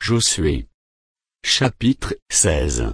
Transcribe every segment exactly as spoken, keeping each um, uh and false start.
Josué. Chapitre seize.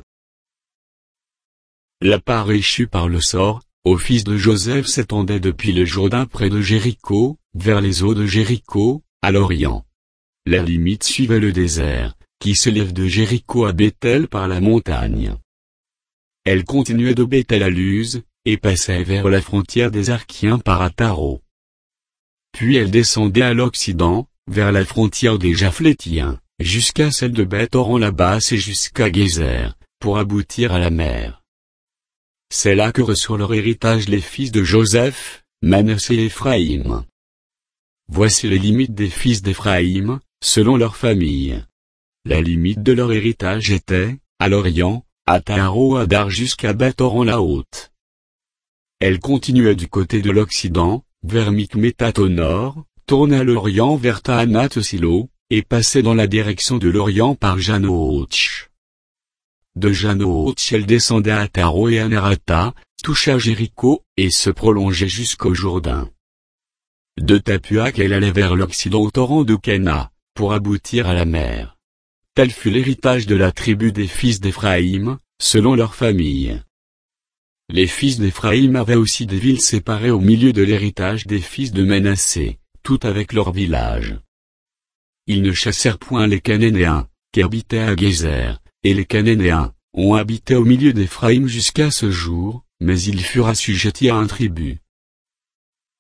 La part échue par le sort, aux fils de Joseph s'étendait depuis le Jourdain près de Jéricho, vers les eaux de Jéricho, à l'Orient. La limite suivait le désert, qui se lève de Jéricho à Béthel par la montagne. Elle continuait de Béthel à Luz, et passait vers la frontière des Arkiens par Ataro. Puis elle descendait à l'Occident, vers la frontière des Japhlétiens, jusqu'à celle de Beth-Horon la basse et jusqu'à Gézer, pour aboutir à la mer. C'est là que reçoivent leur héritage les fils de Joseph, Manassé et Éphraïm. Voici les limites des fils d'Éphraïm, selon leur famille. La limite de leur héritage était, à l'Orient, à Taro-Adar jusqu'à Beth-Horon la haute. Elle continuait du côté de l'Occident, vers Mikmétat au nord, tournait à l'Orient vers Taanat-Silo, et passait dans la direction de l'Orient par Janootch. De Janootch elle descendait à Taro et à Nerata, toucha Jéricho, et se prolongeait jusqu'au Jourdain. De Tapuac elle allait vers l'Occident au torrent de Cana, pour aboutir à la mer. Tel fut l'héritage de la tribu des fils d'Éphraïm, selon leur famille. Les fils d'Éphraïm avaient aussi des villes séparées au milieu de l'héritage des fils de Manassé, toutes avec leurs villages. Ils ne chassèrent point les Cananéens, qui habitaient à Gézer, et les Cananéens ont habité au milieu d'Éphraïm jusqu'à ce jour, mais ils furent assujettis à un tribut.